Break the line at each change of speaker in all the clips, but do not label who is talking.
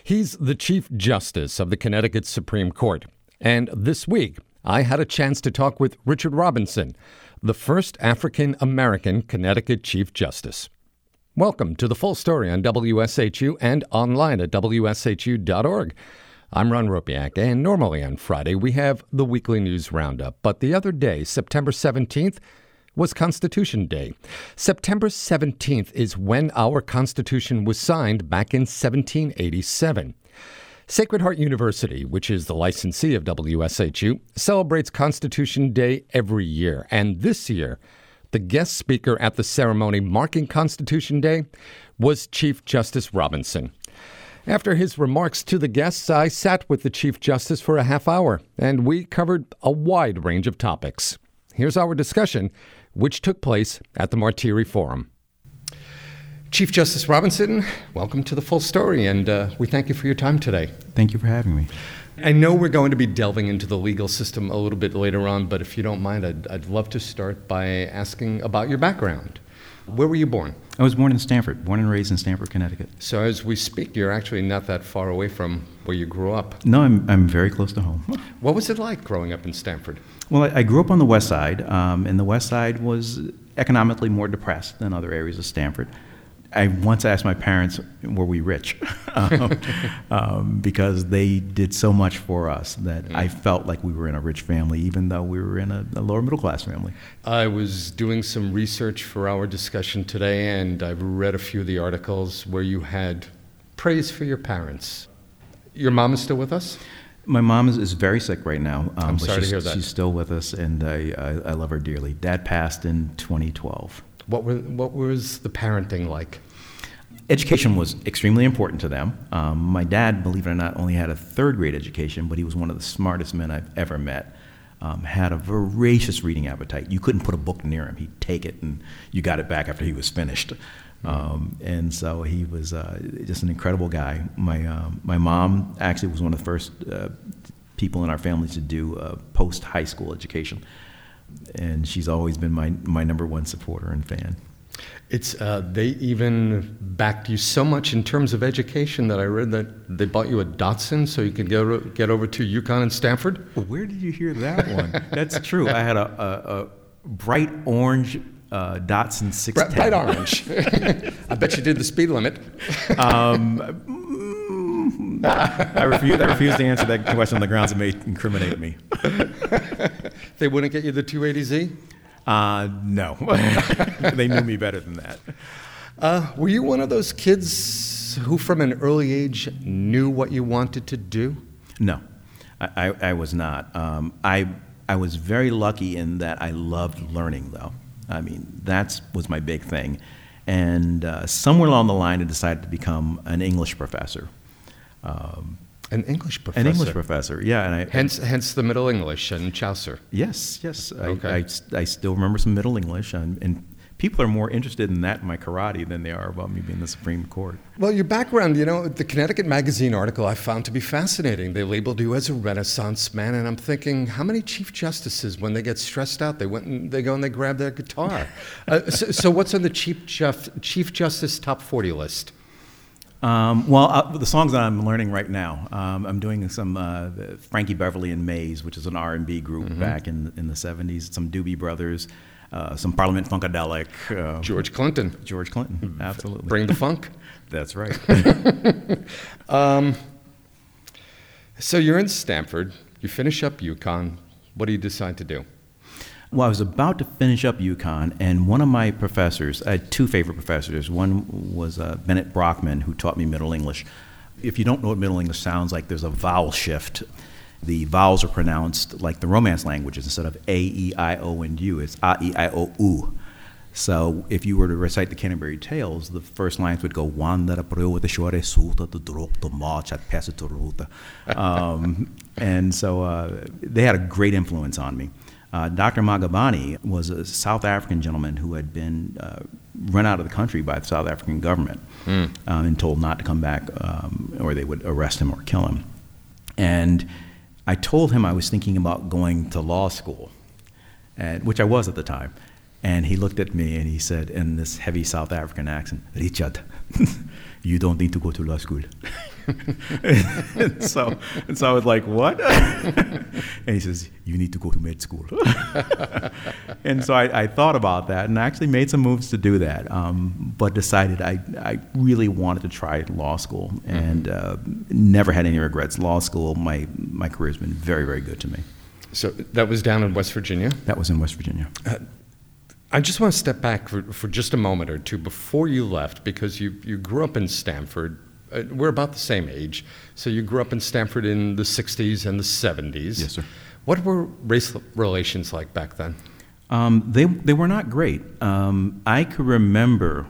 He's the Chief Justice of the Connecticut Supreme Court. And this week, I had a chance to talk with Richard Robinson, the first African-American Connecticut Chief Justice. Welcome to The Full Story on WSHU and online at WSHU.org. I'm Ron Ropiak, and normally on Friday we have the weekly news roundup. But the other day, September 17th, was Constitution Day. September 17th is when our Constitution was signed back in 1787. Sacred Heart University, which is the licensee of WSHU, celebrates Constitution Day every year. And this year, the guest speaker at the ceremony marking Constitution Day was Chief Justice Robinson. After his remarks to the guests, I sat with the Chief Justice for a half hour, and we covered a wide range of topics. Here's our discussion, which took place at the Martiri Forum. Chief Justice Robinson, welcome to The Full Story, and we thank you for your time today.
Thank you for having me.
I know we're going to be delving into the legal system a little bit later on, but if you don't mind, I'd love to start by asking about your background. Where were you born?
I was born in Stamford, born and raised in Stamford, Connecticut.
So as we speak, you're actually not that far away from where you grew up.
No, I'm very close to home.
What was it like growing up in Stamford?
Well, I grew up on the west side, and the west side was economically more depressed than other areas of Stamford. I once asked my parents, were we rich? Because they did so much for us that I felt like we were in a rich family, even though we were in a lower middle class family.
I was doing some research for our discussion today, and I've read a few of the articles where you had praise for your parents. Your mom is still with us?
My mom is very sick right now.
I'm sorry to hear that.
She's still with us, and I love her dearly. Dad passed in 2012.
What was the parenting like?
Education was extremely important to them. My dad, believe it or not, only had a third grade education, but he was one of the smartest men I've ever met. Had a voracious reading appetite. You couldn't put a book near him. He'd take it, and you got it back after he was finished. And so he was just an incredible guy. My mom actually was one of the first people in our family to do post-high school education. And she's always been my number one supporter and fan.
It's they even backed you so much in terms of education that I read that they bought you a Datsun so you could get over to UConn and Stanford.
Well, where did you hear that one? That's true. I had a bright orange Datsun 610.
Bright orange. I bet you did the speed limit.
I refuse to answer that question on the grounds it may incriminate me.
They wouldn't get you the 280Z?
No. They knew me better than that.
Were you one of those kids who from an early age knew what you wanted to do?
No, I was not. I was very lucky in that I loved learning, though. I mean, that was my big thing. And somewhere along the line, I decided to become an English professor.
An English professor?
An English professor, yeah. And
hence the Middle English and Chaucer.
Yes.
Okay.
I still remember some Middle English, and people are more interested in that in my karate than they are about me being in the Supreme Court.
Well, your background, the Connecticut Magazine article I found to be fascinating. They labeled you as a Renaissance man, and I'm thinking, how many Chief Justices, when they get stressed out, they go and they grab their guitar? So what's on the Chief Justice Top 40 list?
The songs that I'm learning right now, I'm doing some Frankie Beverly and Mays, which is an R&B group back in the 70s, some Doobie Brothers, some Parliament Funkadelic.
George Clinton,
absolutely.
Bring the funk.
That's right.
So you're in Stanford, you finish up UConn, what do you decide to do?
Well, I was about to finish up UConn, and one of my professors, I had two favorite professors. One was Bennett Brockman, who taught me Middle English. If you don't know what Middle English sounds like, there's a vowel shift. The vowels are pronounced like the Romance languages. Instead of A, E, I, O, and U, it's A, E, I, O, U. So if you were to recite the Canterbury Tales, the first lines would go, and so they had a great influence on me. Dr. Magabani was a South African gentleman who had been run out of the country by the South African government and told not to come back or they would arrest him or kill him. And I told him I was thinking about going to law school, which I was at the time. And he looked at me and he said in this heavy South African accent, "Richard, you don't need to go to law school." and so I was like, what? And he says, you need to go to med school. And so I thought about that and actually made some moves to do that, but decided I really wanted to try law school, and never had any regrets. Law school, my career has been very, very good to me.
So that was down in West Virginia?
That was in West Virginia.
I just want to step back for just a moment or two before you left, because you grew up in Stamford. We're about the same age. So you grew up in Stamford in the 60s and the 70s.
Yes, sir.
What were race relations like back then?
They were not great. I could remember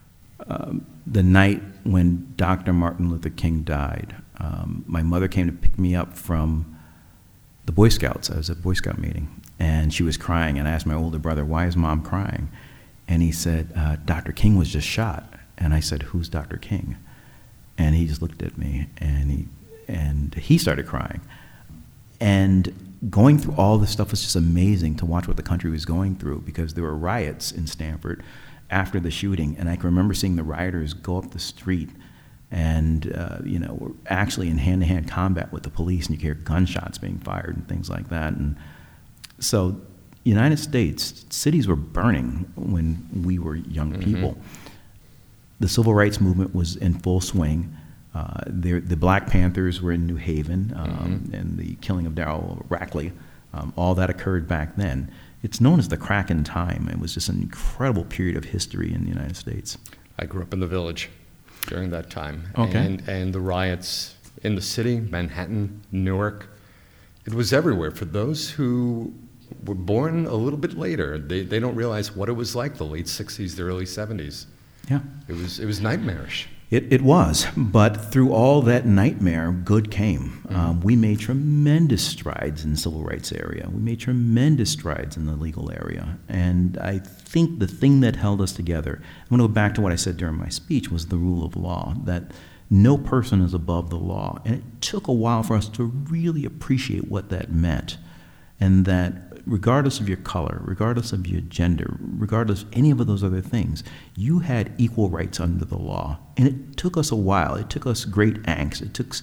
the night when Dr. Martin Luther King died. My mother came to pick me up from the Boy Scouts. I was at a Boy Scout meeting, and she was crying, and I asked my older brother, why is Mom crying? And he said, Dr. King was just shot. And I said, who's Dr. King? And he just looked at me, and he started crying. And going through all this stuff was just amazing to watch what the country was going through, because there were riots in Stamford after the shooting, and I can remember seeing the rioters go up the street and were actually in hand-to-hand combat with the police, and you could hear gunshots being fired and things like that. And so United States, cities were burning when we were young people. The civil rights movement was in full swing. The Black Panthers were in New Haven, and the killing of Darrell Rackley, all that occurred back then. It's known as the crack in time. It was just an incredible period of history in the United States.
I grew up in the Village during that time.
Okay.
And the riots in the city, Manhattan, Newark, it was everywhere. For those who were born a little bit later, they don't realize what it was like the late 60s, the early 70s.
Yeah.
It was nightmarish.
It was, but through all that nightmare, good came. We made tremendous strides in the civil rights area. We made tremendous strides in the legal area. And I think the thing that held us together, I'm going to go back to what I said during my speech, was the rule of law, that no person is above the law. And it took a while for us to really appreciate what that meant, and that regardless of your color, regardless of your gender, regardless of any of those other things, you had equal rights under the law. And it took us a while. It took us great angst. It took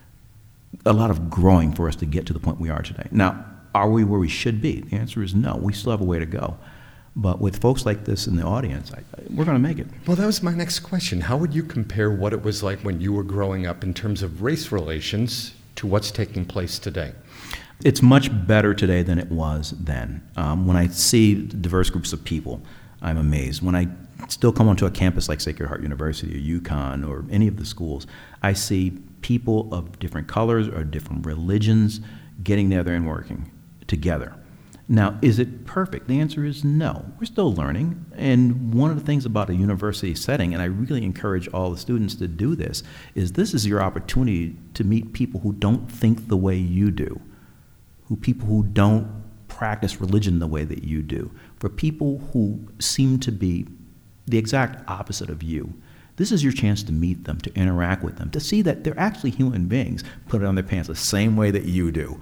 a lot of growing for us to get to the point we are today. Now, are we where we should be? The answer is no. We still have a way to go. But with folks like this in the audience, we're going to make it.
Well, that was my next question. How would you compare what it was like when you were growing up in terms of race relations to what's taking place today?
It's much better today than it was then. When I see diverse groups of people, I'm amazed. When I still come onto a campus like Sacred Heart University or UConn or any of the schools, I see people of different colors or different religions getting together and working together. Now, is it perfect? The answer is no. We're still learning. And one of the things about a university setting, and I really encourage all the students to do this is your opportunity to meet people who don't think the way you do, people who don't practice religion the way that you do, for people who seem to be the exact opposite of you. This is your chance to meet them, to interact with them, to see that they're actually human beings, put it on their pants the same way that you do,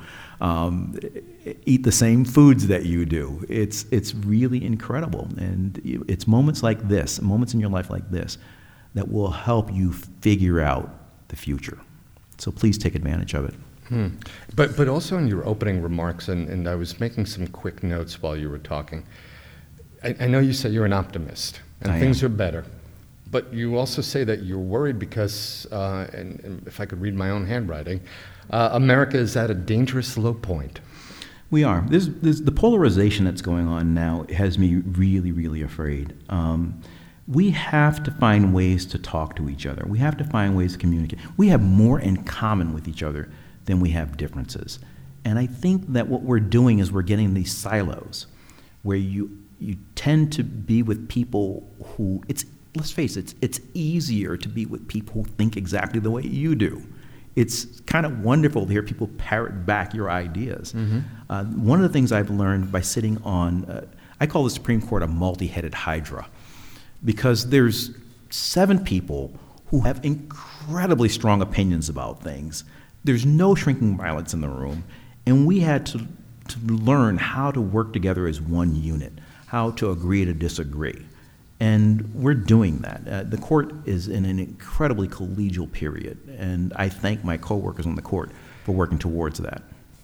eat the same foods that you do. It's really incredible. And it's moments like this, moments in your life like this, that will help you figure out the future. So please take advantage of it.
But also in your opening remarks, and I was making some quick notes while you were talking, I know you said you're an optimist, and things are better. But you also say that you're worried because, and if I could read my own handwriting, America is at a dangerous low point.
We are. There's the polarization that's going on now has me really, really afraid. We have to find ways to talk to each other. We have to find ways to communicate. We have more in common with each other than we have differences. And I think that what we're doing is we're getting these silos where you tend to be with people who, let's face it, it's easier to be with people who think exactly the way you do. It's kind of wonderful to hear people parrot back your ideas. One of the things I've learned by sitting on, I call the Supreme Court a multi-headed hydra, because there's 7 people who have incredibly strong opinions about things. There's no shrinking violence in the room, and we had to learn how to work together as one unit, how to agree to disagree. And we're doing that. The court is in an incredibly collegial period, and I thank my coworkers on the court for working towards that.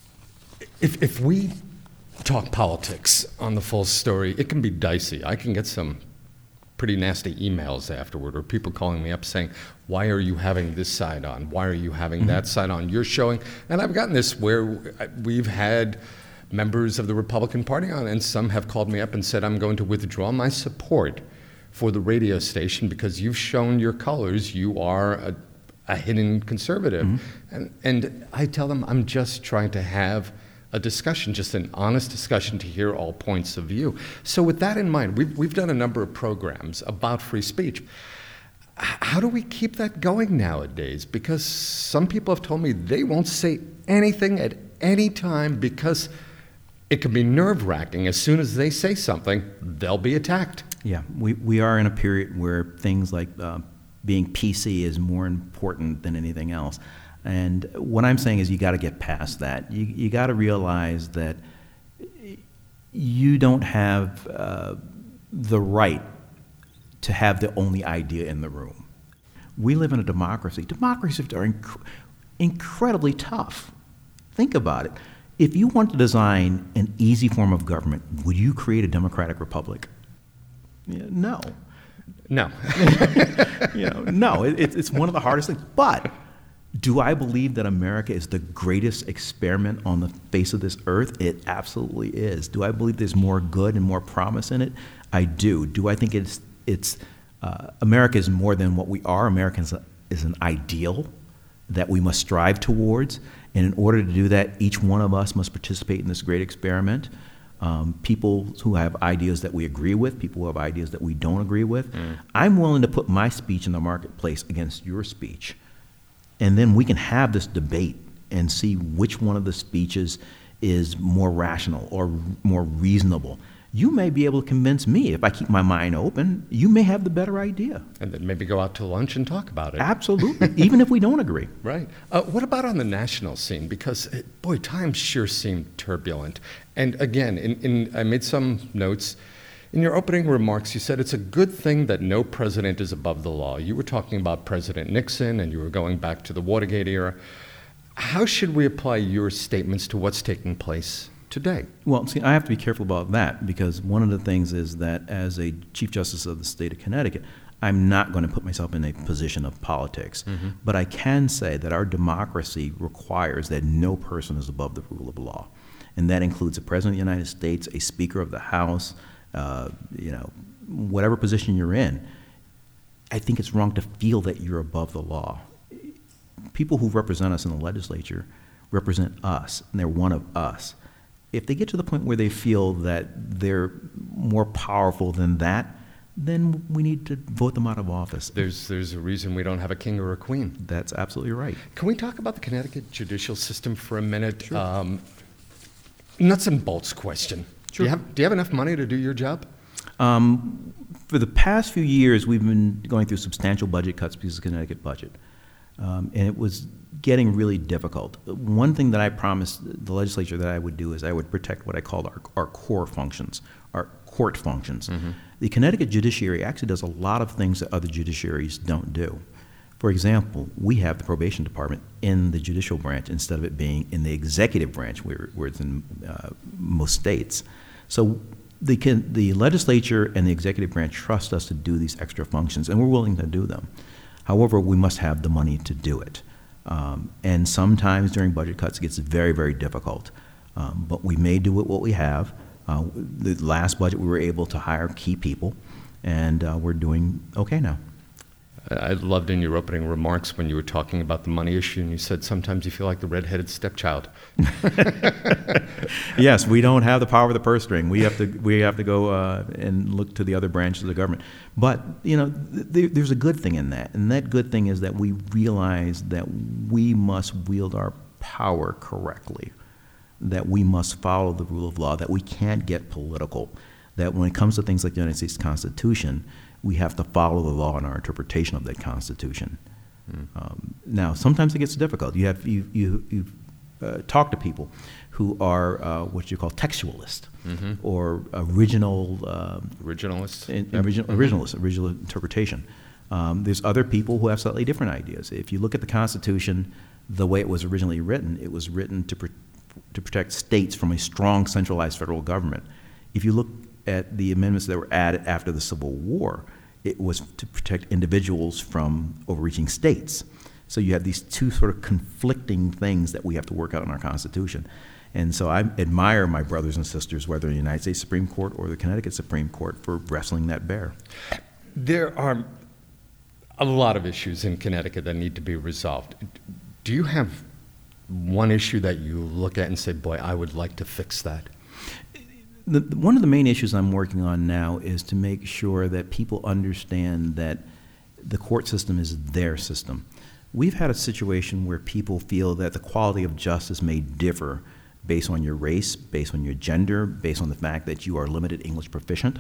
If we talk politics on The Full Story, it can be dicey. I can get some pretty nasty emails afterward, or people calling me up saying, why are you having this side on? Why are you having that side on? You're showing, and I've gotten this where we've had members of the Republican Party on, and some have called me up and said, I'm going to withdraw my support for the radio station because you've shown your colors. You are a hidden conservative. And I tell them I'm just trying to have a discussion, just an honest discussion to hear all points of view. So with that in mind, we've done a number of programs about free speech. How do we keep that going nowadays? Because some people have told me they won't say anything at any time because it can be nerve-wracking. As soon as they say something, they'll be attacked.
Yeah, we are in a period where things like being PC is more important than anything else. And what I'm saying is you got to get past that. You got to realize that you don't have the right to have the only idea in the room. We live in a democracy. Democracies are incredibly tough. Think about it. If you want to design an easy form of government, would you create a democratic republic? Yeah, no.
No.
No. It's one of the hardest things. But do I believe that America is the greatest experiment on the face of this earth? It absolutely is. Do I believe there's more good and more promise in it? I do. Do I think America is more than what we are? America is an ideal that we must strive towards. And in order to do that, each one of us must participate in this great experiment. People who have ideas that we agree with, people who have ideas that we don't agree with. I'm willing to put my speech in the marketplace against your speech. And then we can have this debate and see which one of the speeches is more rational or more reasonable. You may be able to convince me if I keep my mind open. You may have the better idea.
And then maybe go out to lunch and talk about it.
Absolutely, even if we don't agree.
Right. What about on the national scene? Because, boy, times sure seem turbulent. And again, I made some notes. In your opening remarks, you said it's a good thing that no president is above the law. You were talking about President Nixon, and you were going back to the Watergate era. How should we apply your statements to what's taking place today?
Well, see, I have to be careful about that because one of the things is that as a Chief Justice of the state of Connecticut, I'm not going to put myself in a position of politics. But I can say that our democracy requires that no person is above the rule of law. And that includes a President of the United States, a Speaker of the House, whatever position you're in. I think it's wrong to feel that you're above the law. People who represent us in the legislature represent us, and they're one of us. If they get to the point where they feel that they're more powerful than that, then we need to vote them out of office.
There's a reason we don't have a king or a queen.
That's absolutely right.
Can we talk about the Connecticut judicial system for a minute?
Sure.
Nuts and bolts question.
Sure.
Do you have enough money to do your job?
For the past few years, we've been going through substantial budget cuts because of the Connecticut budget. And it was getting really difficult. One thing that I promised the legislature that I would do is I would protect what I called our core functions, our court functions. The Connecticut judiciary actually does a lot of things that other judiciaries don't do. For example, we have the probation department in the judicial branch instead of it being in the executive branch where it's in most states. So the legislature and the executive branch trust us to do these extra functions, and we're willing to do them. However, we must have the money to do it. And sometimes during budget cuts, it gets very, very difficult. But we may do what we have. The last budget, we were able to hire key people, and we're doing okay now.
I loved in your opening remarks when you were talking about the money issue, and you said sometimes you feel like the redheaded stepchild.
Yes, we don't have the power of the purse string. We have to go and look to the other branches of the government. But there's a good thing in that, and that good thing is that we realize that we must wield our power correctly, that we must follow the rule of law, that we can't get political, that when it comes to things like the United States Constitution, we have to follow the law in our interpretation of that Constitution. Now, sometimes it gets difficult. You talk to people who are what you call textualists or original
Originalists.
original interpretation. There's other people who have slightly different ideas. If you look at the Constitution, the way it was originally written, it was written to protect states from a strong centralized federal government. If you look at the amendments that were added after the Civil War, it was to protect individuals from overreaching states. So you have these two sort of conflicting things that we have to work out in our Constitution. And so I admire my brothers and sisters, whether in the United States Supreme Court or the Connecticut Supreme Court, for wrestling that bear.
There are a lot of issues in Connecticut that need to be resolved. Do you have one issue that you look at and say, boy, I would like to fix that?
One of the main issues I'm working on now is to make sure that people understand that the court system is their system. We've had a situation where people feel that the quality of justice may differ based on your race, based on your gender, based on the fact that you are limited English proficient.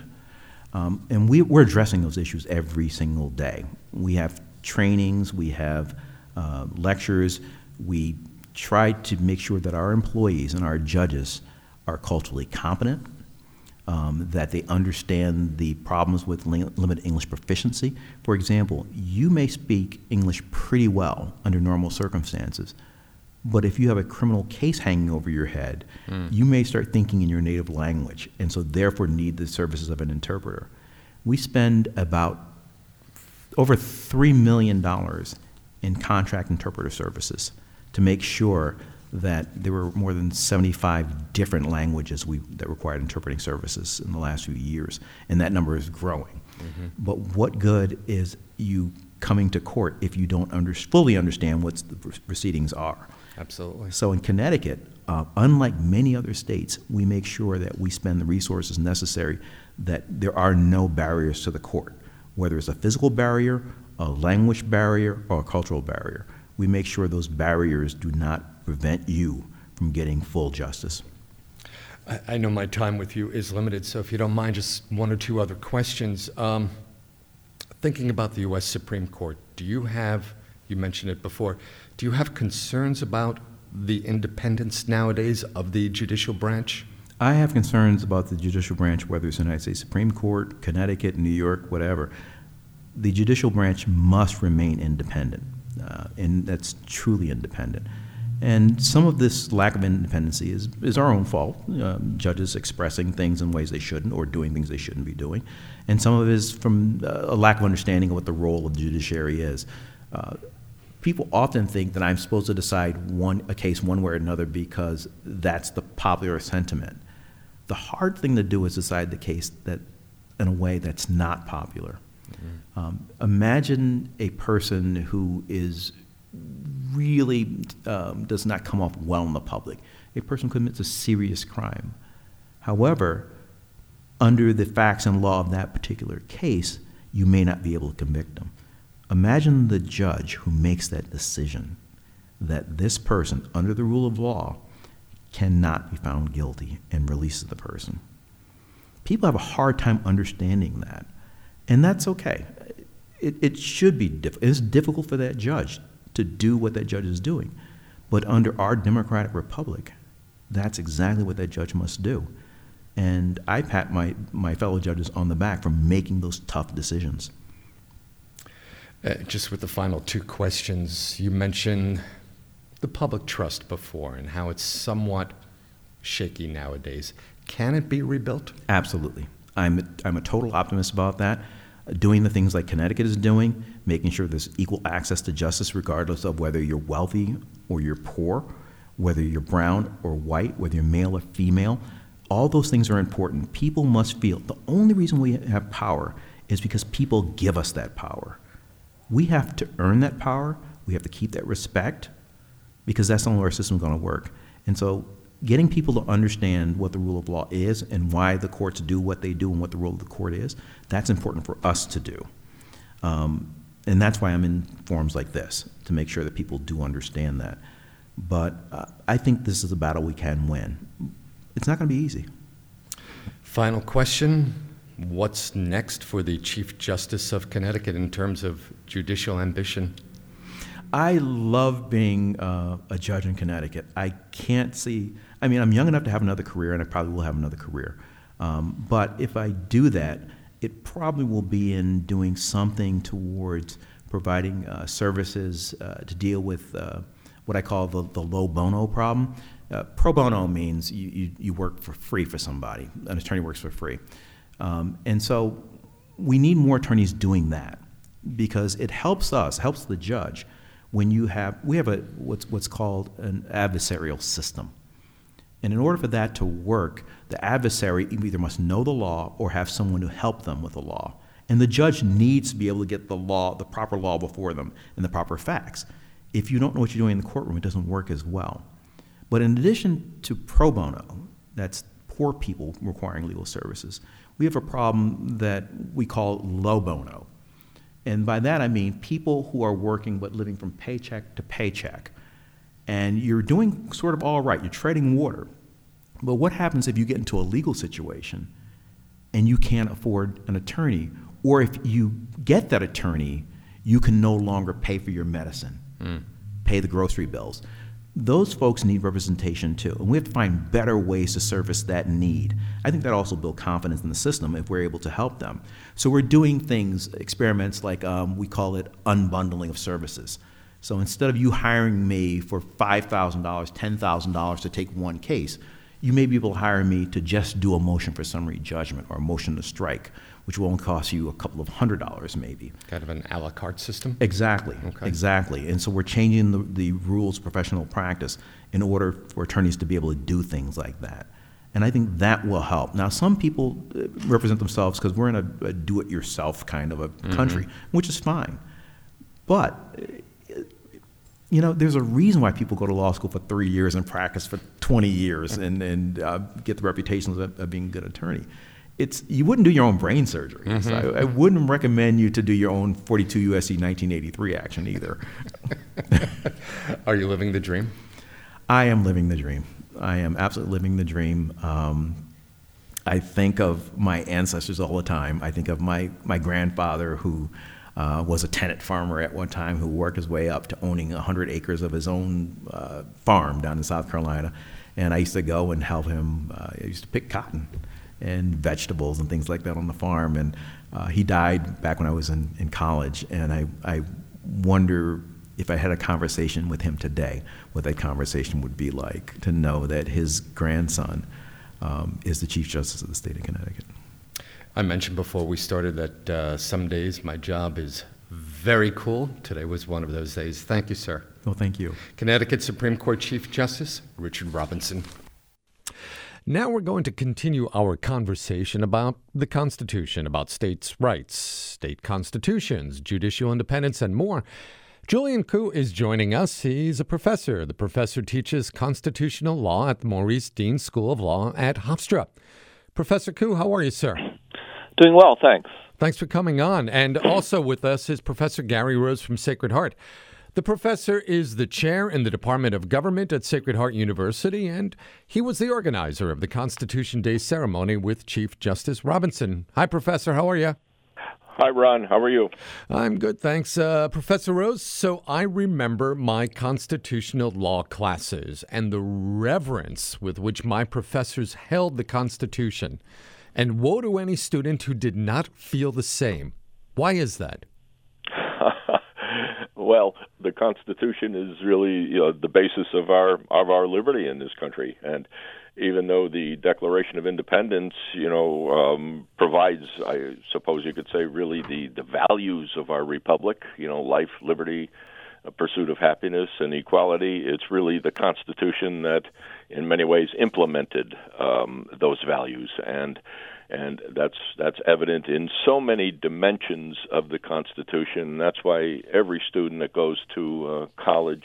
And we're addressing those issues every single day. We have trainings, we have lectures. We try to make sure that our employees and our judges are culturally competent, that they understand the problems with limited English proficiency. For example, you may speak English pretty well under normal circumstances, but if you have a criminal case hanging over your head, you may start thinking in your native language, and so therefore need the services of an interpreter. We spend about over $3 million in contract interpreter services to make sure that there were more than 75 different languages that required interpreting services in the last few years, and that number is growing. But what good is you coming to court if you don't fully understand what the proceedings are?
Absolutely.
So in Connecticut, unlike many other states, we make sure that we spend the resources necessary, that there are no barriers to the court, whether it's a physical barrier, a language barrier, or a cultural barrier. We make sure those barriers do not prevent you from getting full justice.
I know my time with you is limited, so if you don't mind, just one or two other questions. Thinking about the U.S. Supreme Court, you mentioned it before, do you have concerns about the independence nowadays of the judicial branch?
I have concerns about the judicial branch, whether it's the United States Supreme Court, Connecticut, New York, whatever. The judicial branch must remain independent, and that's truly independent. And some of this lack of independency is our own fault, judges expressing things in ways they shouldn't or doing things they shouldn't be doing. And some of it is from a lack of understanding of what the role of the judiciary is. People often think that I'm supposed to decide a case one way or another because that's the popular sentiment. The hard thing to do is decide the case that in a way that's not popular. Imagine a person who is really does not come off well in the public. A person commits a serious crime. However, under the facts and law of that particular case, you may not be able to convict them. Imagine the judge who makes that decision that this person, under the rule of law, cannot be found guilty and releases the person. People have a hard time understanding that, and that's okay. It should be difficult. It's difficult for that judge to do what that judge is doing, but under our democratic republic, that's exactly what that judge must do. And I pat my fellow judges on the back for making those tough decisions.
Just with the final two questions, you mentioned the public trust before and how it's somewhat shaky nowadays. Can it be rebuilt?
Absolutely. I'm a total optimist about that. Doing the things like Connecticut is doing, making sure there's equal access to justice regardless of whether you're wealthy or you're poor, whether you're brown or white, whether you're male or female. All those things are important. People must feel the only reason we have power is because people give us that power. We have to earn that power. We have to keep that respect because that's the only way our system is going to work. And so getting people to understand what the rule of law is and why the courts do what they do and what the role of the court is, that's important for us to do. And that's why I'm in forums like this, to make sure that people do understand that. But I think this is a battle we can win. It's not going to be easy.
Final question. What's next for the Chief Justice of Connecticut in terms of judicial ambition?
I love being a judge in Connecticut. I can't see, I mean, I'm young enough to have another career, and I probably will have another career. But if I do that, it probably will be in doing something towards providing services to deal with what I call the low bono problem. Pro bono means you work for free for somebody. An attorney works for free. And so we need more attorneys doing that because it helps us, helps the judge when we have what's called an adversarial system. And in order for that to work, the adversary either must know the law or have someone to help them with the law. And the judge needs to be able to get the proper law before them and the proper facts. If you don't know what you're doing in the courtroom, it doesn't work as well. But in addition to pro bono, that's poor people requiring legal services, we have a problem that we call low bono. And by that I mean people who are working but living from paycheck to paycheck. And you're doing sort of all right, you're treading water. But what happens if you get into a legal situation and you can't afford an attorney? Or if you get that attorney, you can no longer pay for your medicine, pay the grocery bills. Those folks need representation too, and we have to find better ways to service that need. I think that also builds confidence in the system if we're able to help them. So we're doing things, experiments like we call it unbundling of services. So instead of you hiring me for $5,000, $10,000 to take one case, you may be able to hire me to just do a motion for summary judgment or a motion to strike, which will only cost you a couple of $100 maybe.
Kind of an a la carte system?
Exactly,
Okay.
Exactly. And so we're changing the rules of professional practice in order for attorneys to be able to do things like that. And I think that will help. Now, some people represent themselves because we're in a do-it-yourself kind of a country, which is fine. But there's a reason why people go to law school for 3 years and practice for 20 years and get the reputation of being a good attorney. You wouldn't do your own brain surgery. So I wouldn't recommend you to do your own 42 U.S.C. 1983 action either.
Are you living the dream?
I am living the dream. I am absolutely living the dream. I think of my ancestors all the time. I think of my grandfather who was a tenant farmer at one time who worked his way up to owning 100 acres of his own farm down in South Carolina. And I used to go and help him. I used to pick cotton and vegetables and things like that on the farm. And he died back when I was in college. And I wonder if I had a conversation with him today, what that conversation would be like to know that his grandson is the Chief Justice of the state of Connecticut.
I mentioned before we started that some days my job is very cool. Today was one of those days. Thank you, sir.
Well, thank you.
Connecticut Supreme Court Chief Justice Richard Robinson. Now we're going to continue our conversation about the Constitution, about states' rights, state constitutions, judicial independence, and more. Julian Koo is joining us. He's a professor. The professor teaches constitutional law at the Maurice Deane School of Law at Hofstra. Professor Koo, how are you, sir?
Doing well, thanks.
Thanks for coming on. And also with us is Professor Gary Rose from Sacred Heart. The professor is the chair in the Department of Government at Sacred Heart University, and he was the organizer of the Constitution Day ceremony with Chief Justice Robinson. Hi, Professor. How are you?
Hi, Ron. How are you?
I'm good, thanks. Professor Rose, so I remember my constitutional law classes and the reverence with which my professors held the Constitution. And woe to any student who did not feel the same. Why is that?
Well, the Constitution is really, the basis of our liberty in this country, and even though the Declaration of Independence, provides, I suppose you could say, really the values of our republic, life, liberty, pursuit of happiness, and equality, it's really the Constitution that, in many ways, implemented those values, and that's evident in so many dimensions of the Constitution. That's why every student that goes to college,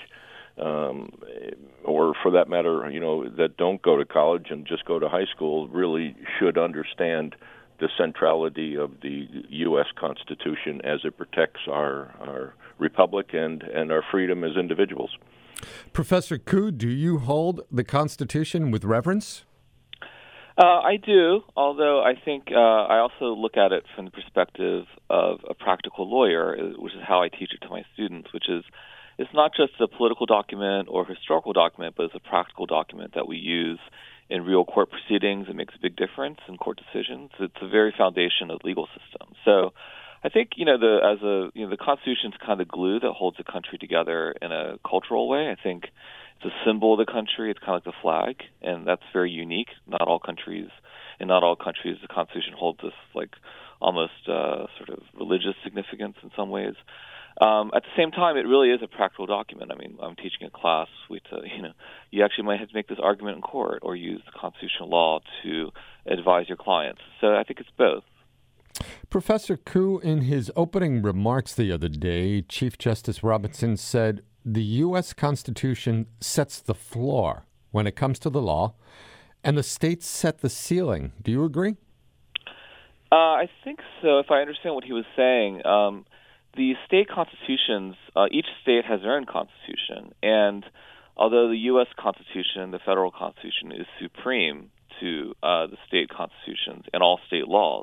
or for that matter, that don't go to college and just go to high school, really should understand the centrality of the U.S. Constitution as it protects our republic and our freedom as individuals.
Professor Koo, do you hold the Constitution with reverence?
I do, although I think I also look at it from the perspective of a practical lawyer, which is how I teach it to my students, which is it's not just a political document or historical document, but it's a practical document that we use in real court proceedings. It makes a big difference in court decisions. It's the very foundation of the legal system. So I think, the Constitution's kind of glue that holds the country together in a cultural way. I think it's a symbol of the country. It's kind of like the flag, and that's very unique. In not all countries, the Constitution holds this like almost sort of religious significance in some ways. At the same time, it really is a practical document. I mean, I'm teaching a class. You actually might have to make this argument in court or use the constitutional law to advise your clients. So I think it's both.
Professor Koo, in his opening remarks the other day, Chief Justice Robinson said the U.S. Constitution sets the floor when it comes to the law, and the states set the ceiling. Do you agree?
I think so, if I understand what he was saying. The state constitutions, each state has their own constitution, and although the U.S. Constitution, the federal Constitution, is supreme to the state constitutions and all state laws,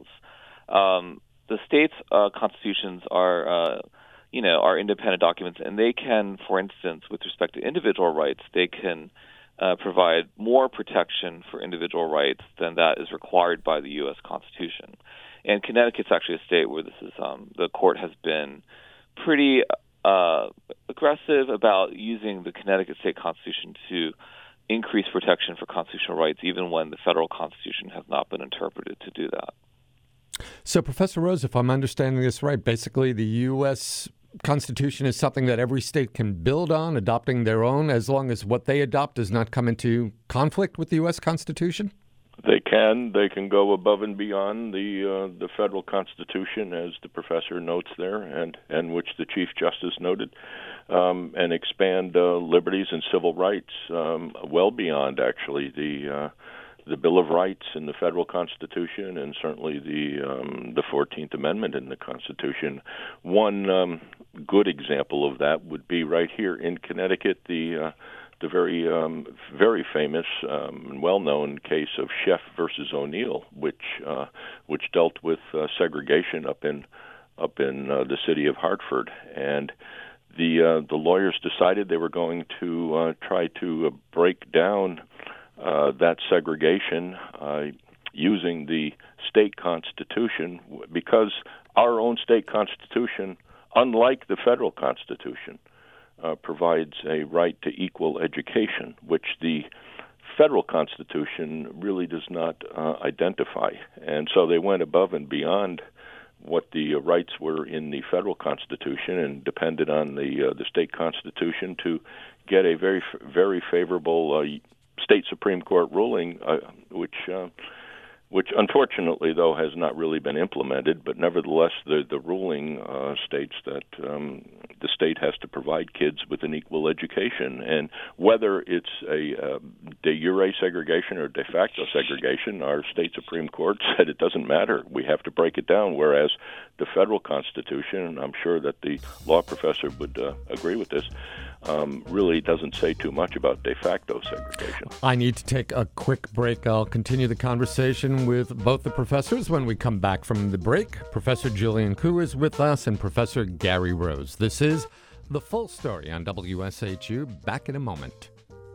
the states' constitutions are independent documents, and they can, for instance, with respect to individual rights, they can provide more protection for individual rights than that is required by the U.S. Constitution. And Connecticut's actually a state where this is the court has been pretty aggressive about using the Connecticut state constitution to increase protection for constitutional rights, even when the federal constitution has not been interpreted to do that.
So, Professor Rose, if I'm understanding this right, basically the U.S. Constitution is something that every state can build on, adopting their own, as long as what they adopt does not come into conflict with the U.S. Constitution?
They can go above and beyond the federal Constitution, as the professor notes there, and which the Chief Justice noted, and expand liberties and civil rights well beyond actually the Bill of Rights in the federal Constitution, and certainly the 14th Amendment in the Constitution. One good example of that would be right here in Connecticut, the very famous and well-known case of Sheff versus O'Neill, which dealt with segregation up in the city of Hartford, and the lawyers decided they were going to try to break down that segregation using the state constitution, because our own state constitution, unlike the federal Constitution, provides a right to equal education, which the federal Constitution really does not identify. And so they went above and beyond what the rights were in the federal Constitution and depended on the state Constitution to get a very, very favorable state Supreme Court ruling, which unfortunately, though, has not really been implemented. But nevertheless, the ruling states that the state has to provide kids with an equal education. And whether it's a de jure segregation or de facto segregation, our state Supreme Court said it doesn't matter. We have to break it down, whereas the federal Constitution, and I'm sure that the law professor would agree with this, really doesn't say too much about de facto segregation.
I need to take a quick break. I'll continue the conversation with both the professors when we come back from the break. Professor Julian Koo is with us and Professor Gary Rose. This is The Full Story on WSHU. Back in a moment.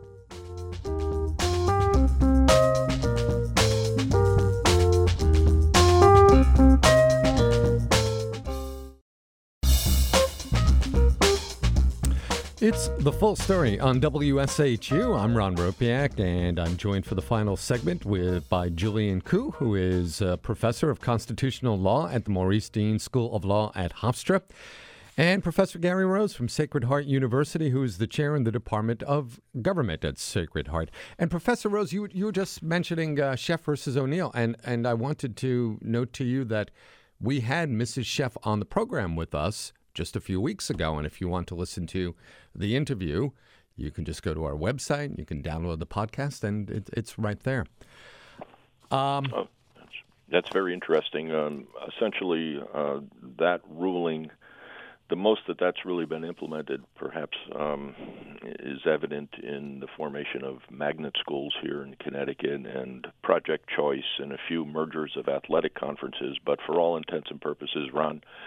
It's The Full Story on WSHU. I'm Ron Ropiak, and I'm joined for the final segment by Julian Koo, who is a professor of constitutional law at the Maurice Deane School of Law at Hofstra, and Professor Gary Rose from Sacred Heart University, who is the chair in the Department of Government at Sacred Heart. And Professor Rose, you were just mentioning Sheff versus O'Neill, and I wanted to note to you that we had Mrs. Sheff on the program with us just a few weeks ago, and if you want to listen to the interview, you can just go to our website, you can download the podcast, and it's right there.
That's very interesting. Essentially, that ruling, the most that's really been implemented, perhaps, is evident in the formation of magnet schools here in Connecticut and Project Choice and a few mergers of athletic conferences. But for all intents and purposes, Ron,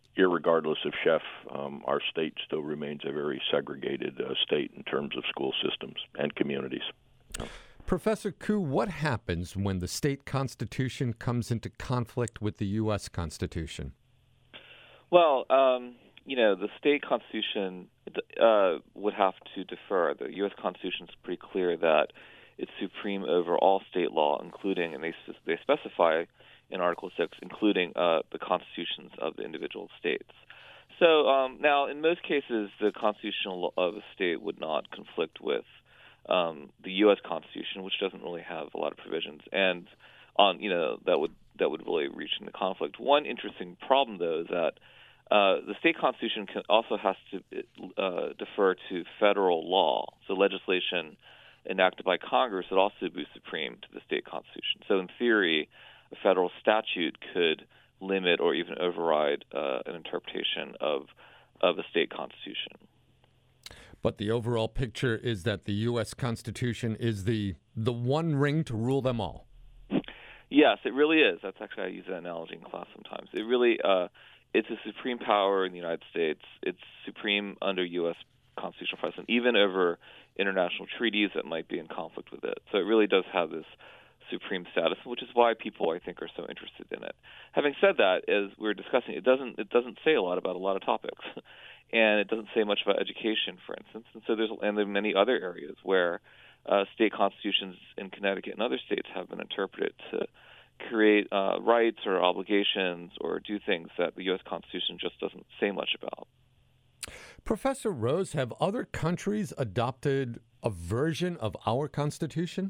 irregardless of chef, our state still remains a very segregated state in terms of school systems and communities.
Professor Koo, what happens when the state constitution comes into conflict with the U.S. Constitution?
Well, the state constitution would have to defer. The U.S. Constitution is pretty clear that it's supreme over all state law, including, and they specify in Article 6, including the constitutions of the individual states. So now, in most cases, the constitution of a state would not conflict with the U.S. Constitution, which doesn't really have a lot of provisions, and that would really reach into conflict. One interesting problem, though, is that the state constitution also has to defer to federal law, so legislation enacted by Congress would also be supreme to the state constitution. So in theory, a federal statute could limit or even override an interpretation of a state constitution.
But the overall picture is that the U.S. Constitution is the one ring to rule them all.
Yes, it really is. That's actually, I use that analogy in class sometimes. It really, it's a supreme power in the United States. It's supreme under U.S. constitutional precedent, even over international treaties that might be in conflict with it. So it really does have this supreme status, which is why people, I think, are so interested in it. Having said that, as we were discussing, it doesn't say a lot about a lot of topics, and it doesn't say much about education, for instance. And so there are many other areas where state constitutions in Connecticut and other states have been interpreted to create rights or obligations or do things that the U.S. Constitution just doesn't say much about.
Professor Rose, have other countries adopted a version of our Constitution?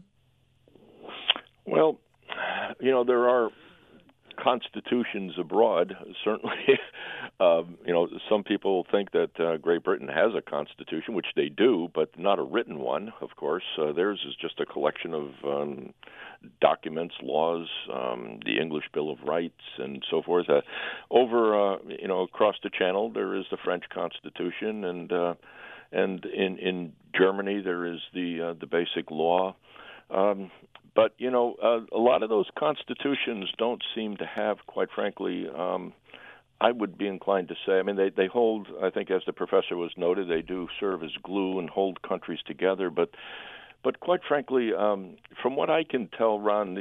Well, there are constitutions abroad, certainly. Some people think that Great Britain has a constitution, which they do, but not a written one, of course. Theirs is just a collection of documents, laws, the English Bill of Rights, and so forth. Across the Channel, there is the French Constitution, and in Germany, there is the basic law. But, a lot of those constitutions don't seem to have, quite frankly, I would be inclined to say, they hold, I think as the professor was noted, they do serve as glue and hold countries together. But quite frankly, from what I can tell, Ron,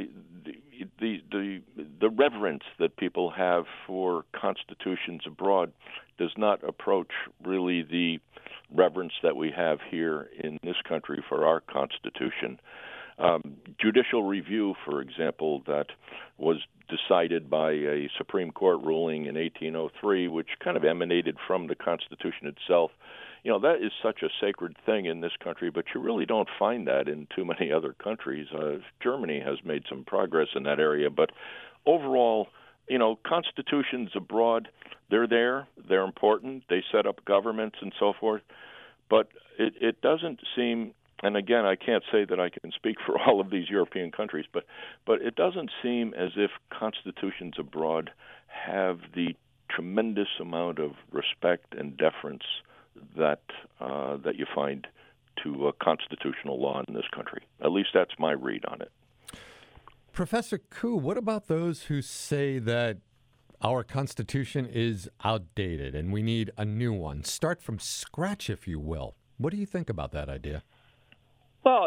the reverence that people have for constitutions abroad does not approach really the reverence that we have here in this country for our Constitution. Judicial review, for example, that was decided by a Supreme Court ruling in 1803, which kind of emanated from the Constitution itself. That is such a sacred thing in this country, but you really don't find that in too many other countries. Germany has made some progress in that area, but overall, constitutions abroad, they're there, they're important, they set up governments and so forth, but it doesn't seem. And again, I can't say that I can speak for all of these European countries, but it doesn't seem as if constitutions abroad have the tremendous amount of respect and deference that you find to constitutional law in this country. At least that's my read on it.
Professor Koo, what about those who say that our Constitution is outdated and we need a new one? Start from scratch, if you will. What do you think about that idea?
Well,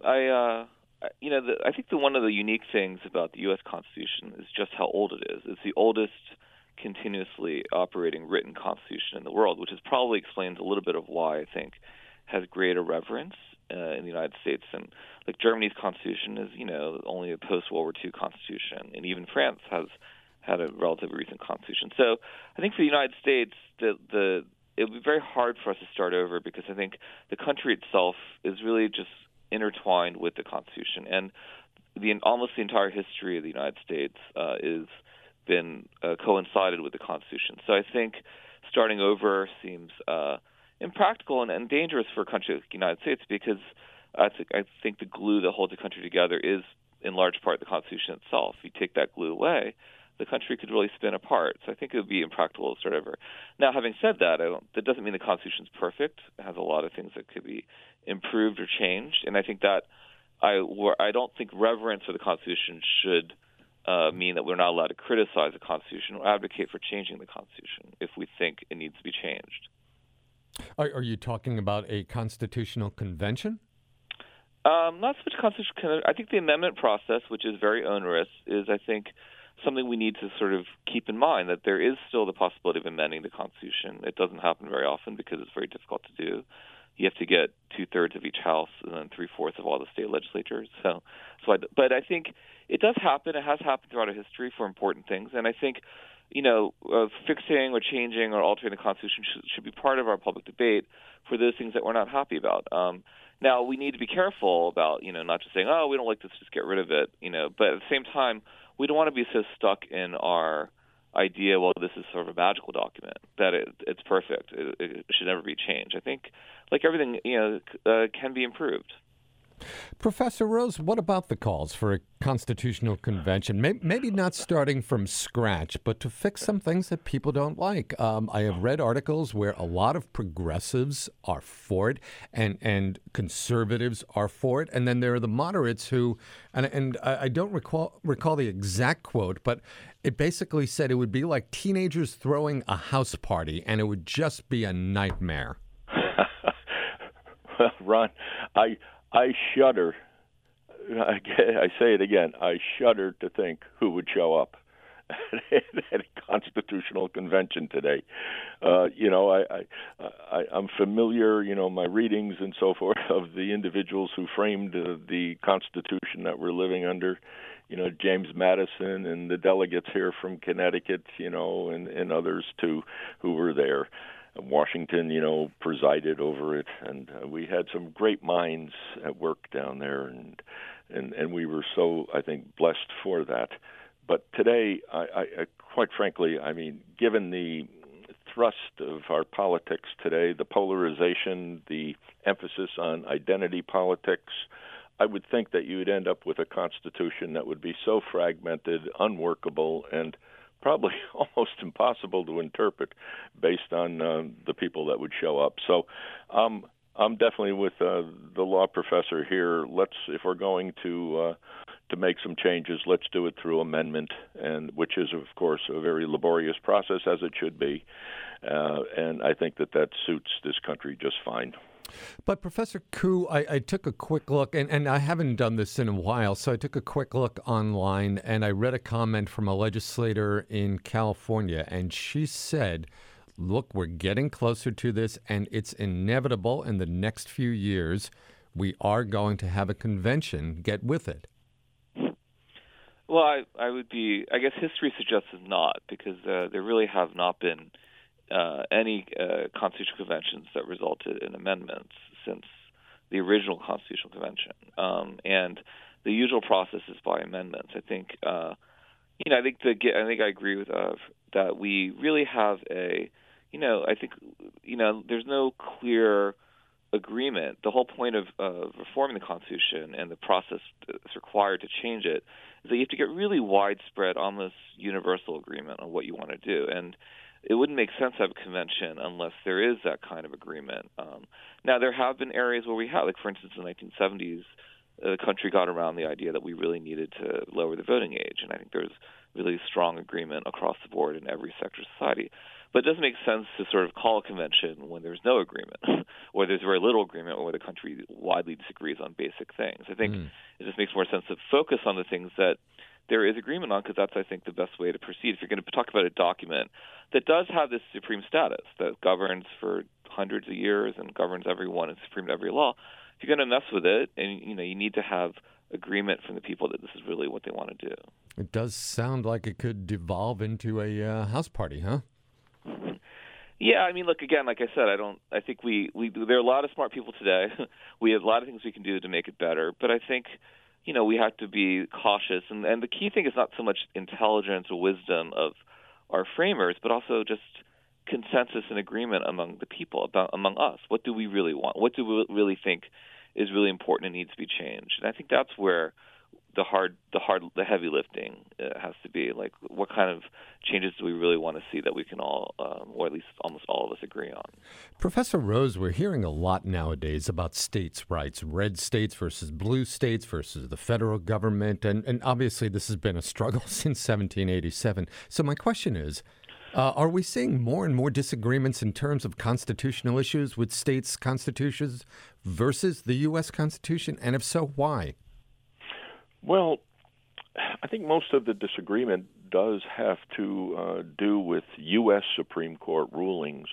I think one of the unique things about the U.S. Constitution is just how old it is. It's the oldest continuously operating written constitution in the world, which is probably explains a little bit of why I think has greater reverence in the United States. And like Germany's constitution is, only a post-World War II constitution, and even France has had a relatively recent constitution. So I think for the United States, it would be very hard for us to start over because I think the country itself is really just intertwined with the Constitution, and almost the entire history of the United States is been coincided with the Constitution. So I think starting over seems impractical and dangerous for a country like the United States because I think the glue that holds the country together is in large part the Constitution itself. If you take that glue away, the country could really spin apart. So I think it would be impractical to start over. Now, having said that, that doesn't mean the Constitution is perfect. It has a lot of things that could be improved or changed. And I think that I don't think reverence for the Constitution should mean that we're not allowed to criticize the Constitution or advocate for changing the Constitution if we think it needs to be changed.
Are you talking about a constitutional convention?
Not so much constitutional. I think the amendment process, which is very onerous, is, I think, something we need to sort of keep in mind, that there is still the possibility of amending the Constitution. It doesn't happen very often because it's very difficult to do. You have to get 2/3 of each house and then 3/4 of all the state legislatures. But I think it does happen. It has happened throughout our history for important things, and I think, fixing or changing or altering the Constitution should be part of our public debate for those things that we're not happy about. Now, we need to be careful about, not just saying, oh, we don't like this, just get rid of it, but at the same time, we don't want to be so stuck in our idea, well, this is sort of a magical document, that it's perfect. It should never be changed. I think, like everything, can be improved.
Professor Rose, what about the calls for a constitutional convention? Maybe not starting from scratch, but to fix some things that people don't like. I have read articles where a lot of progressives are for it and conservatives are for it. And then there are the moderates who, and I don't recall the exact quote, but it basically said it would be like teenagers throwing a house party and it would just be a nightmare.
Well, Ron, I shudder. I say it again. I shudder to think who would show up at a constitutional convention today. I'm familiar, my readings and so forth of the individuals who framed the Constitution that we're living under. James Madison and the delegates here from Connecticut, and others too who were there. Washington, presided over it, and we had some great minds at work down there, and we were so, I think, blessed for that. But today, I quite frankly, given the thrust of our politics today, the polarization, the emphasis on identity politics, I would think that you would end up with a constitution that would be so fragmented, unworkable, and probably almost impossible to interpret based on the people that would show up. So I'm definitely with the law professor here. If we're going to make some changes, let's do it through amendment, and which is, of course, a very laborious process, as it should be. And I think that suits this country just fine.
But Professor Koo, I took a quick look, and I haven't done this in a while, so I took a quick look online, and I read a comment from a legislator in California, and she said, look, we're getting closer to this, and it's inevitable in the next few years we are going to have a convention. Get with it.
Well, I guess history suggests not, because there really have not been any constitutional conventions that resulted in amendments since the original constitutional convention, and the usual process is by amendments. I think I agree with that. We really have there's no clear agreement. The whole point of reforming the Constitution and the process that's required to change it is that you have to get really widespread, almost universal agreement on what you want to do, and it wouldn't make sense to have a convention unless there is that kind of agreement. Now, there have been areas where we have, like, for instance, in the 1970s, the country got around the idea that we really needed to lower the voting age, and I think there's really strong agreement across the board in every sector of society. But it doesn't make sense to sort of call a convention when there's no agreement, or there's very little agreement, or the country widely disagrees on basic things. I think it just makes more sense to focus on the things that there is agreement on, because that's, I think, the best way to proceed. If you're going to talk about a document that does have this supreme status, that governs for hundreds of years and governs everyone and supreme to every law, if you're going to mess with it, and you need to have agreement from the people that this is really what they want to do.
It does sound like it could devolve into a house party, huh?
Yeah, look, again, like I said, I think there are a lot of smart people today. We have a lot of things we can do to make it better, but I think we have to be cautious. And the key thing is not so much intelligence or wisdom of our framers, but also just consensus and agreement among the people, among us. What do we really want? What do we really think is really important and needs to be changed? And I think that's where the heavy lifting has to be. Like, what kind of changes do we really want to see that we can all, or at least almost all of us, agree on? Professor
Rose, we're hearing a lot nowadays about states' rights, red states versus blue states versus the federal government, and obviously this has been a struggle since 1787. So my question is, are we seeing more and more disagreements in terms of constitutional issues with states' constitutions versus the U.S. Constitution? And if so, why?
Well, I think most of the disagreement does have to do with U.S. Supreme Court rulings,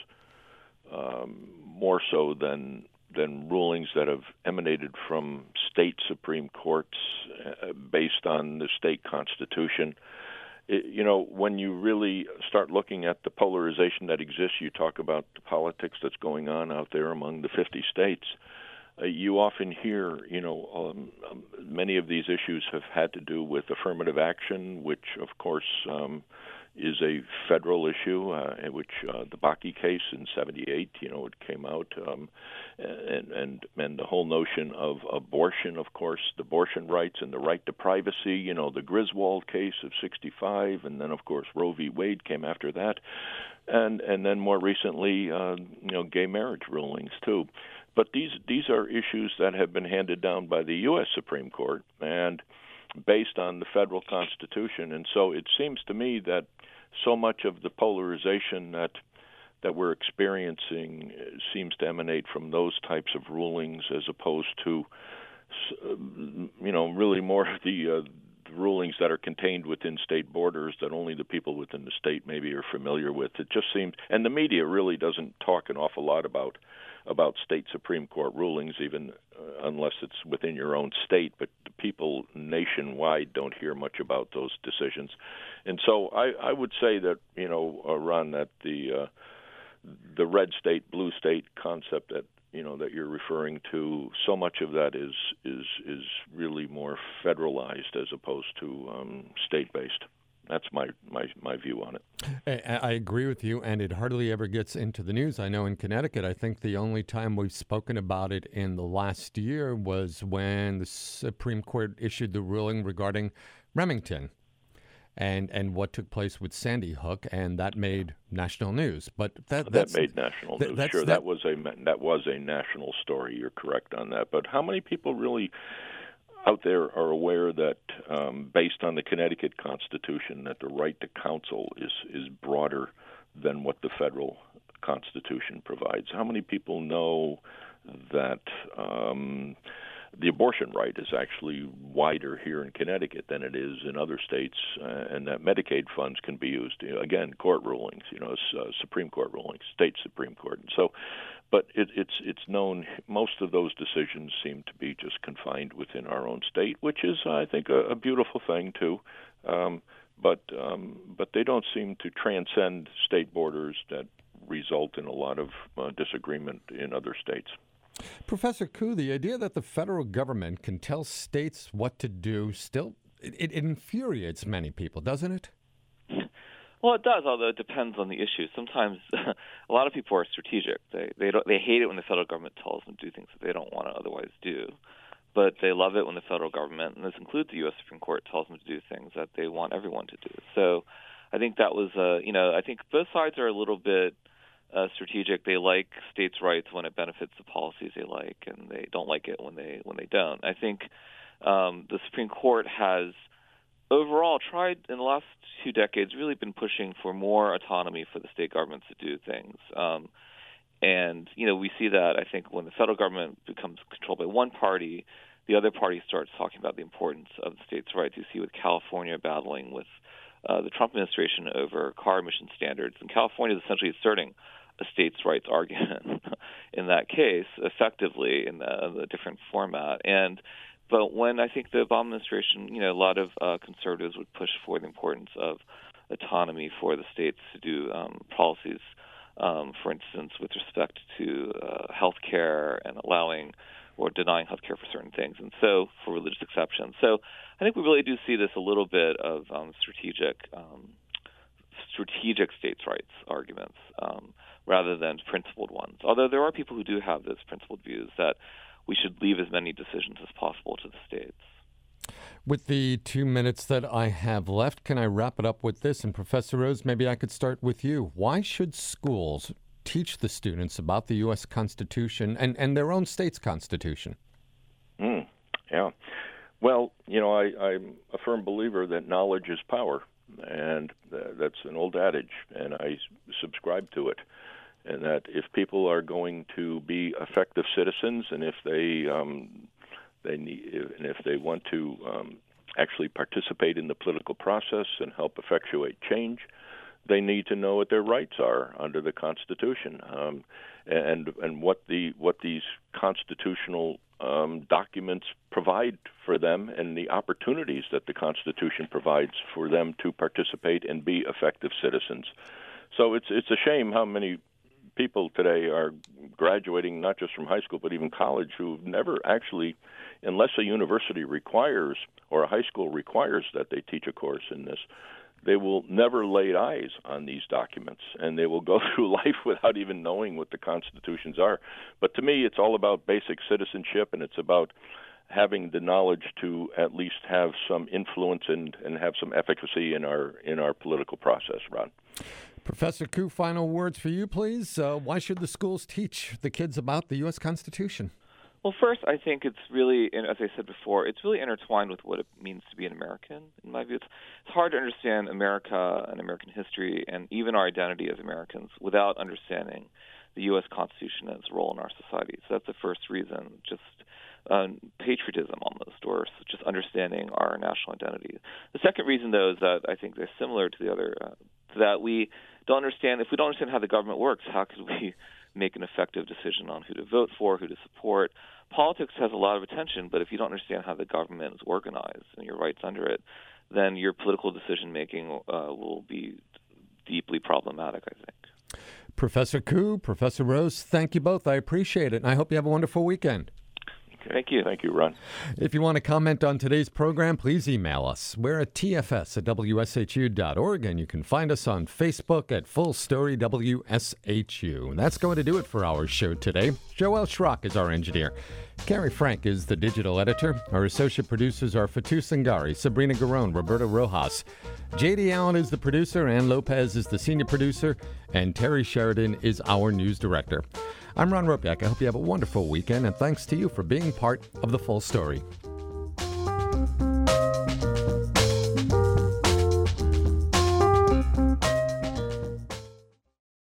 more so than rulings that have emanated from state Supreme Courts based on the state constitution. When you really start looking at the polarization that exists, you talk about the politics that's going on out there among the 50 states. You often hear, many of these issues have had to do with affirmative action, which, of course, is a federal issue, in which the Bakke case in '78, it came out, and the whole notion of abortion, of course, the abortion rights and the right to privacy, the Griswold case of '65, and then, of course, Roe v. Wade came after that, and then more recently, gay marriage rulings too. But these are issues that have been handed down by the U.S. Supreme Court and based on the federal Constitution. And so it seems to me that so much of the polarization that we're experiencing seems to emanate from those types of rulings as opposed to, really more of the rulings that are contained within state borders that only the people within the state maybe are familiar with. It just seems, and the media really doesn't talk an awful lot about state Supreme Court rulings, even unless it's within your own state, but the people nationwide don't hear much about those decisions. And so I would say that, Ron, that the red state, blue state concept that you're referring to, so much of that is really more federalized as opposed to state-based. That's my view on it.
I agree with you, and it hardly ever gets into the news. I know in Connecticut, I think the only time we've spoken about it in the last year was when the Supreme Court issued the ruling regarding Remington and what took place with Sandy Hook, and that made national news. But that
made national news. Sure, that was a national story. You're correct on that. But how many people really out there are aware that, based on the Connecticut Constitution, that the right to counsel is broader than what the federal Constitution provides? How many people know that the abortion right is actually wider here in Connecticut than it is in other states, and that Medicaid funds can be used? Again, court rulings, Supreme Court rulings, state Supreme Court, and so. But it's known. Most of those decisions seem to be just confined within our own state, which is, I think, a beautiful thing too. But they don't seem to transcend state borders that result in a lot of disagreement in other states.
Professor Koo, the idea that the federal government can tell states what to do still it infuriates many people, doesn't it?
Well, it does, although it depends on the issue. Sometimes a lot of people are strategic. They hate it when the federal government tells them to do things that they don't want to otherwise do. But they love it when the federal government, and this includes the U.S. Supreme Court, tells them to do things that they want everyone to do. So I think that was, I think both sides are a little bit strategic. They like states' rights when it benefits the policies they like, and they don't like it when they don't. I think the Supreme Court has overall tried in the last 2 decades really been pushing for more autonomy for the state governments to do things. And, we see that, I think, when the federal government becomes controlled by one party, the other party starts talking about the importance of the states' rights. You see with California battling with the Trump administration over car emission standards. And California is essentially asserting a states' rights argument in that case, effectively in the different format. But when I think the Obama administration, a lot of conservatives would push for the importance of autonomy for the states to do policies, for instance, with respect to health care and allowing or denying health care for certain things, and so for religious exceptions. So I think we really do see this a little bit of strategic states' rights arguments rather than principled ones, although there are people who do have those principled views that we should leave as many decisions as possible to the states.
With the 2 minutes that I have left, can I wrap it up with this? And Professor Rose, maybe I could start with you. Why should schools teach the students about the U.S. Constitution and their own state's Constitution?
Yeah. Well, I'm a firm believer that knowledge is power, and that's an old adage, and I subscribe to it. And that if people are going to be effective citizens, and if they want to actually participate in the political process and help effectuate change, they need to know what their rights are under the Constitution, and what these constitutional documents provide for them, and the opportunities that the Constitution provides for them to participate and be effective citizens. So it's a shame how many people today are graduating not just from high school but even college who've never actually, unless a university requires or a high school requires that they teach a course in this, they will never lay eyes on these documents, and they will go through life without even knowing what the constitutions are. But to me, it's all about basic citizenship, and it's about having the knowledge to at least have some influence and have some efficacy in our political process, Ron.
Professor Koo, final words for you, please. Why should the schools teach the kids about the U.S. Constitution?
Well, first, I think it's really, and as I said before, it's really intertwined with what it means to be an American. In my view, it's hard to understand America and American history and even our identity as Americans without understanding the U.S. Constitution and its role in our society. So that's the first reason, just patriotism almost, or just understanding our national identity. The second reason, though, is that I think they're similar to the other, that we don't understand, if we don't understand how the government works, how could we make an effective decision on who to vote for, who to support? Politics has a lot of attention, but if you don't understand how the government is organized and your rights under it, then your political decision-making will be deeply problematic, I think.
Professor Koo, Professor Rose, thank you both. I appreciate it, and I hope you have a wonderful weekend.
Okay. Thank you. Thank you, Ron.
If you want to comment on today's program, please email us. We're at tfs@wshu.org, and you can find us on Facebook at Full Story WSHU. And that's going to do it for our show today. Joel Schrock is our engineer. Carrie Frank is the digital editor. Our associate producers are Fatu Sangari, Sabrina Garone, Roberto Rojas. J.D. Allen is the producer, Ann Lopez is the senior producer, and Terry Sheridan is our news director. I'm Ron Ropiak. I hope you have a wonderful weekend, and thanks to you for being part of The Full Story.